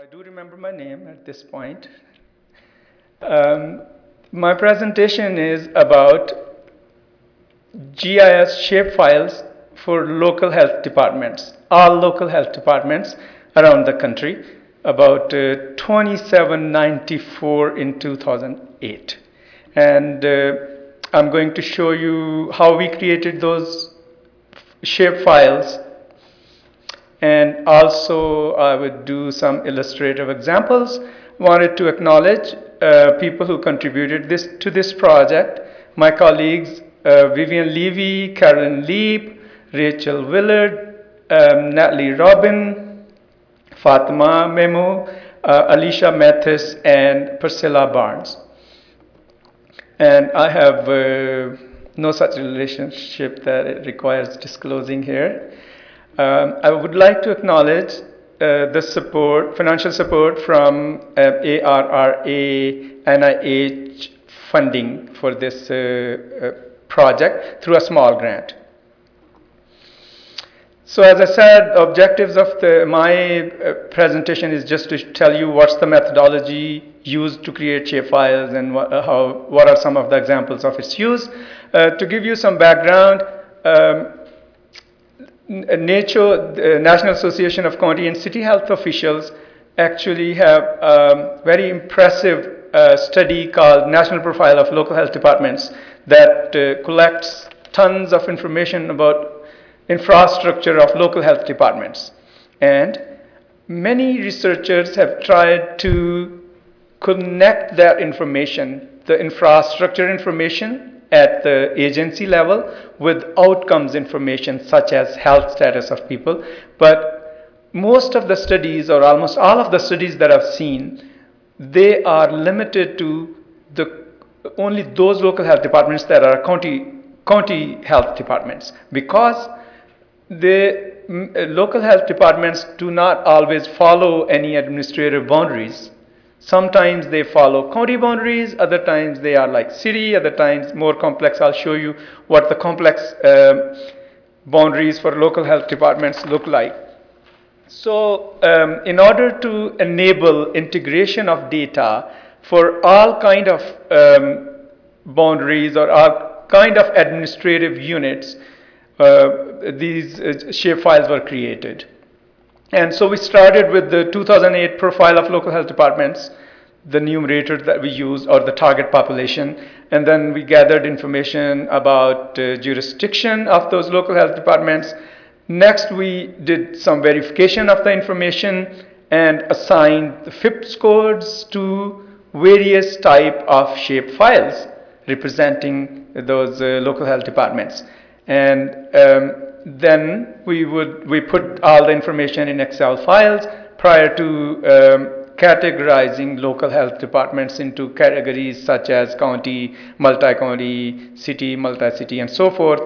do remember my name at this point. Um, my presentation is about GIS shapefiles for local health departments, all local health departments around the country, about 2794 in 2008. And I'm going to show you how we created those shapefiles, and also I would do some illustrative examples. Wanted to acknowledge people who contributed to this project, my colleagues Vivian Levy, Carolyn Leap, Rachel Willard, Natalie Robin, Fatima Memo, Alicia Mathis, and Priscilla Barnes. And I have no such relationship that it requires disclosing here. I would like to acknowledge the support, financial support from ARRA, NIH funding for this project through a small grant. So as I said, objectives of my presentation is just to tell you what's the methodology used to create shapefiles and what are some of the examples of its use. To give you some background, NACCHO, the National Association of County and City Health Officials, actually have a very impressive study called National Profile of Local Health Departments that collects tons of information about infrastructure of local health departments. And many researchers have tried to connect that information, the infrastructure information at the agency level, with outcomes information such as health status of people. But most of the studies, or almost all of the studies that I've seen, they are limited to only those local health departments that are county health departments, because the local health departments do not always follow any administrative boundaries. Sometimes they follow county boundaries, other times they are like city, other times more complex. I'll show you what the complex boundaries for local health departments look like. So in order to enable integration of data for all kind of boundaries or all kind of administrative units, these shapefiles were created. And so we started with the 2008 profile of local health departments, the numerator that we use, or the target population, and then we gathered information about jurisdiction of those local health departments. Next, we did some verification of the information and assigned the FIPS codes to various type of shapefiles representing those local health departments. And then we put all the information in Excel files prior to categorizing local health departments into categories such as county, multi-county, city, multi-city, and so forth.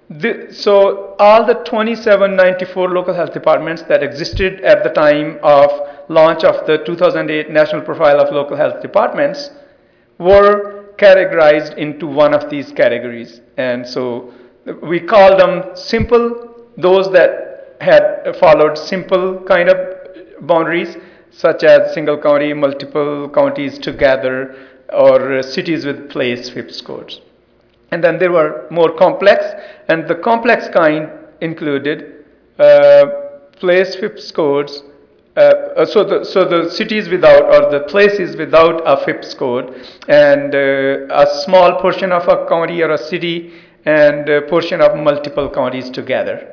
So all the 2794 local health departments that existed at the time of launch of the 2008 National Profile of Local Health Departments were categorized into one of these categories. And so we call them simple, those that had followed simple kind of boundaries, such as single county, multiple counties together, or cities with place FIPS codes. And then there were more complex, and the complex kind included place FIPS codes, so the cities without, or the places without a FIPS code, and a small portion of a county or a city, and a portion of multiple counties together.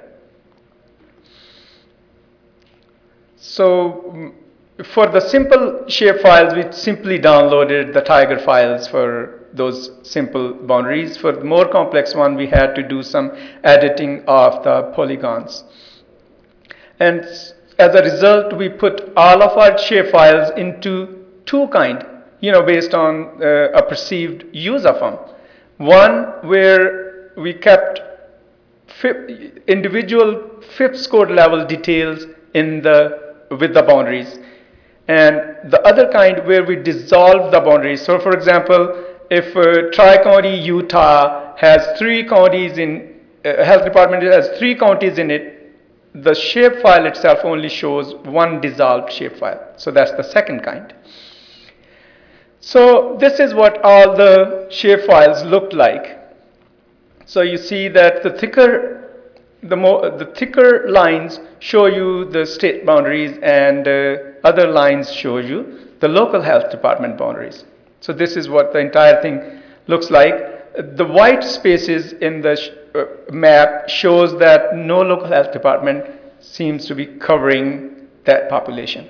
So for the simple shapefiles, we simply downloaded the Tiger files for those simple boundaries. For the more complex one, we had to do some editing of the polygons. And as a result, we put all of our shapefiles into two kinds, based on a perceived use of them. One where we kept individual FIPS code level details with the boundaries. And the other kind where we dissolve the boundaries. So for example, if Tri-County Utah has 3 counties in, health department has 3 counties in it, the shapefile itself only shows one dissolved shapefile. So that's the second kind. So this is what all the shapefiles looked like. So you see that the thicker lines show you the state boundaries, and other lines show you the local health department boundaries. So this is what the entire thing looks like. The white spaces in the map shows that no local health department seems to be covering that population.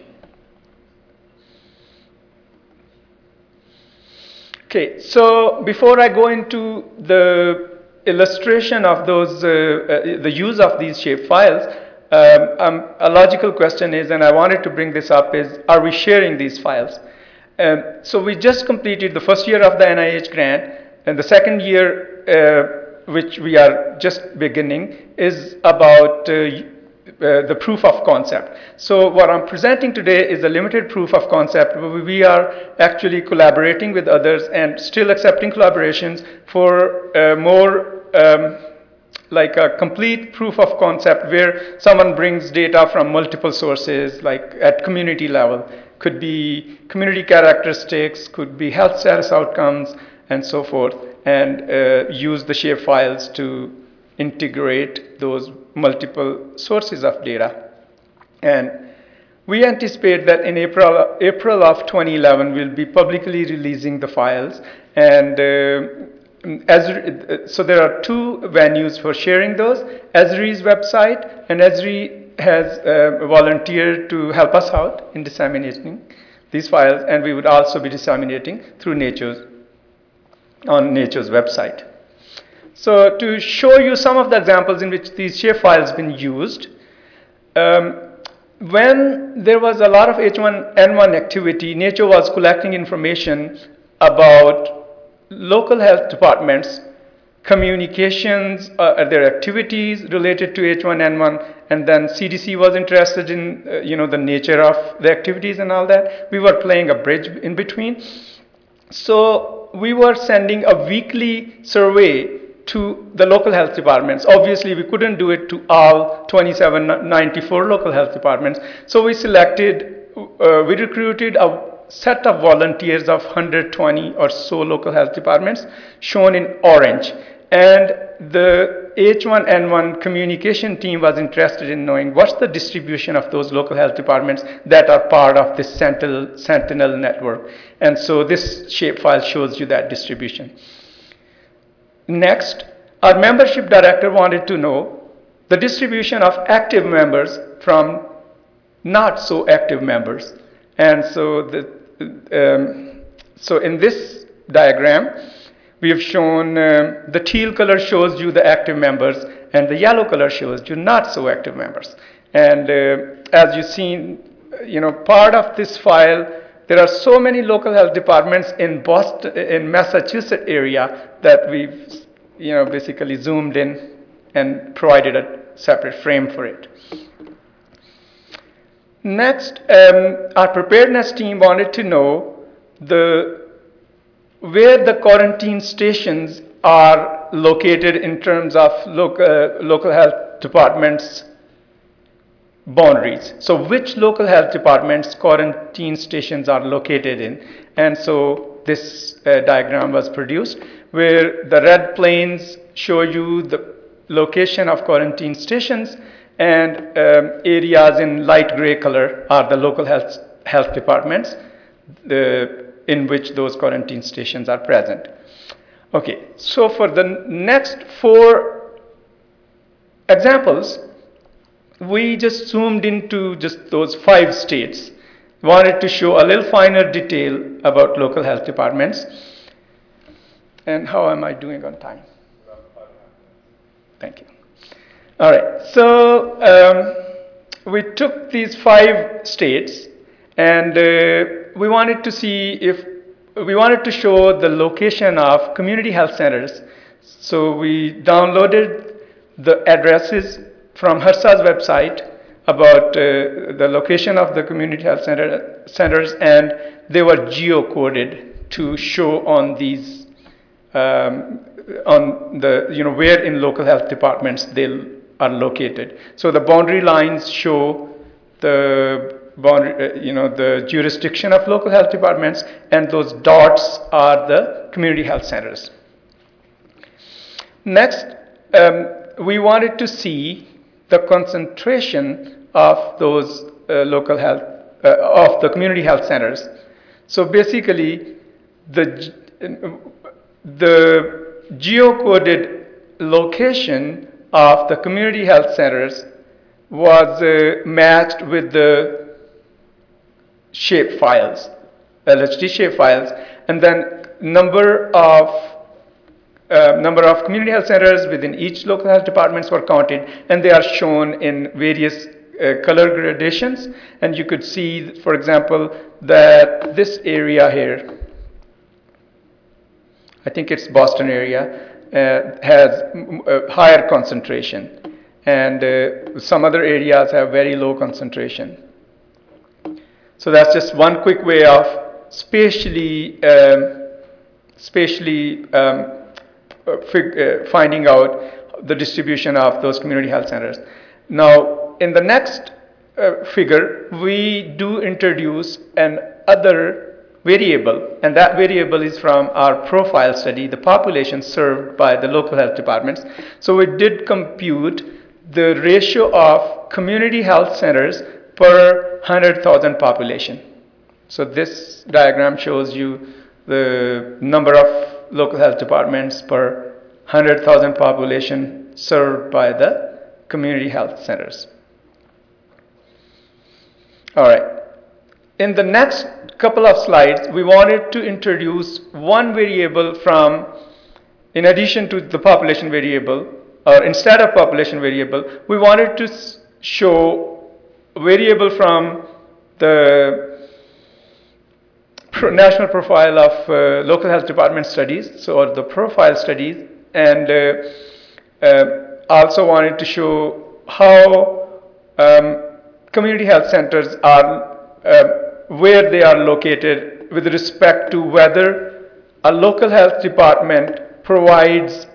Okay, so before I go into the illustration of those, the use of these shapefiles, a logical question is, and I wanted to bring this up, is are we sharing these files? So we just completed the first year of the NIH grant, and the second year, which we are just beginning, is about the proof of concept. So what I'm presenting today is a limited proof of concept. We are actually collaborating with others and still accepting collaborations for more like a complete proof of concept where someone brings data from multiple sources, like at community level. Could be community characteristics, could be health status outcomes, and so forth, and use the shapefiles to integrate those multiple sources of data. And we anticipate that in April of 2011, we'll be publicly releasing the files. And so there are two venues for sharing those: Esri's website, and Esri has volunteered to help us out in disseminating these files, and we would also be disseminating through on Nature's website. So to show you some of the examples in which these shapefiles been used, when there was a lot of H1N1 activity, Nature was collecting information about local health departments, communications, their activities related to H1N1, and then CDC was interested in the nature of the activities and all that. We were playing a bridge in between. So we were sending a weekly survey to the local health departments. Obviously, we couldn't do it to all 2794 local health departments. So we recruited a set of volunteers of 120 or so local health departments, shown in orange. And the H1N1 communication team was interested in knowing what's the distribution of those local health departments that are part of this Sentinel network. And so this shapefile shows you that distribution. Next, our membership director wanted to know the distribution of active members from not so active members. And so so in this diagram, we have shown the teal color shows you the active members, and the yellow color shows you not so active members. And as you've seen, part of this file, there are so many local health departments in Boston, in Massachusetts area, that we've basically zoomed in and provided a separate frame for it. Next, our preparedness team wanted to know where the quarantine stations are located in terms of local health departments' boundaries. So which local health departments quarantine stations are located in. And so this diagram was produced where the red planes show you the location of quarantine stations, and areas in light gray color are the local health departments in which those quarantine stations are present. Okay, so for the next 4 examples, we just zoomed into just those 5 states. Wanted to show a little finer detail about local health departments. And how am I doing on time? Thank you. All right, so we took these 5 states, and we wanted to show the location of community health centers. So we downloaded the addresses from HRSA's website about the location of the community health centers, and they were geocoded to show on these where in local health departments they are located. So the boundary lines show the the jurisdiction of local health departments, and those dots are the community health centers. Next, we wanted to see the concentration of those local health, of the community health centers. So basically, the geocoded location of the community health centers was matched with the shape files, LHD shape files, and then number of community health centers within each local health departments were counted, and they are shown in various color gradations. And you could see, for example, that this area here, I think it's Boston area, has a higher concentration, and some other areas have very low concentration. So that's just one quick way of spatially finding out the distribution of those community health centers. Now, in the next figure, we do introduce another variable, and that variable is from our profile study, the population served by the local health departments. So we did compute the ratio of community health centers per 100,000 population. So this diagram shows you the number of local health departments per 100,000 population served by the community health centers. All right. In the next couple of slides, we wanted to introduce one variable from, in addition to the population variable, or instead of population variable, we wanted to show a variable from the National Profile of Local Health Department Studies, so or the profile studies, and also wanted to show how community health centers are where they are located with respect to whether a local health department provides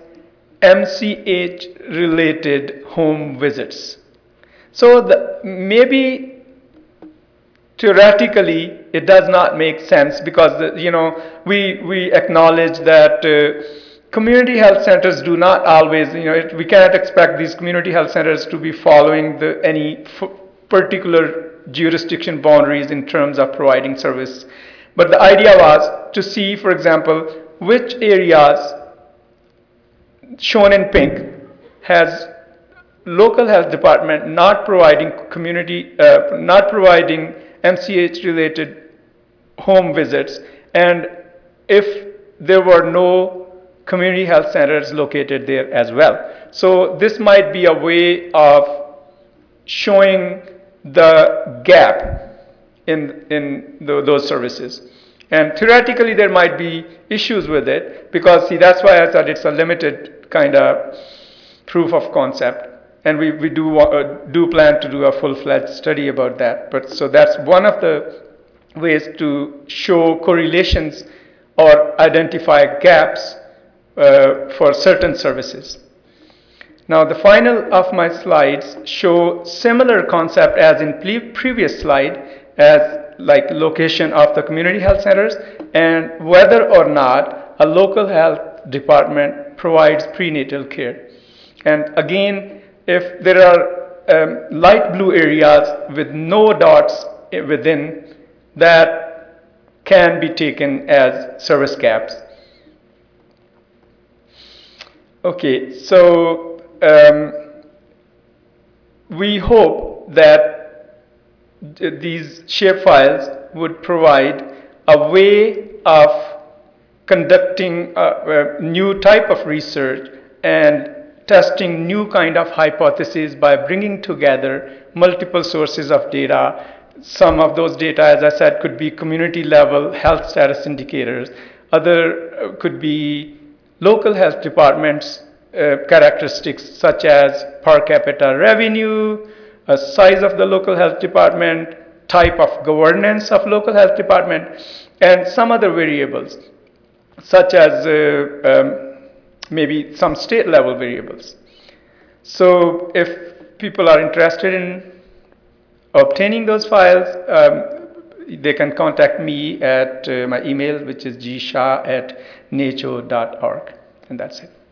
MCH-related home visits. So maybe theoretically it does not make sense, because we acknowledge that community health centers do not always, we cannot expect these community health centers to be following any particular jurisdiction boundaries in terms of providing service. But the idea was to see, for example, which areas shown in pink has local health department not providing MCH related home visits, and if there were no community health centers located there as well. So this might be a way of showing the gap in those services. And theoretically there might be issues with it, because see, that's why I thought it's a limited kind of proof of concept, and we do plan to do a full-fledged study about that. But so that's one of the ways to show correlations or identify gaps for certain services. Now the final of my slides show similar concept as in previous slide, as like location of the community health centers and whether or not a local health department provides prenatal care. And again, if there are light blue areas with no dots within, that can be taken as service gaps. Okay, so we hope that these shapefiles would provide a way of conducting a new type of research and testing new kind of hypotheses by bringing together multiple sources of data. Some of those data, as I said, could be community level health status indicators. Other could be local health departments characteristics, such as per capita revenue, size of the local health department, type of governance of local health department, and some other variables, such as maybe some state level variables. So if people are interested in obtaining those files, they can contact me at my email, which is gshah@nacho.org. And that's it.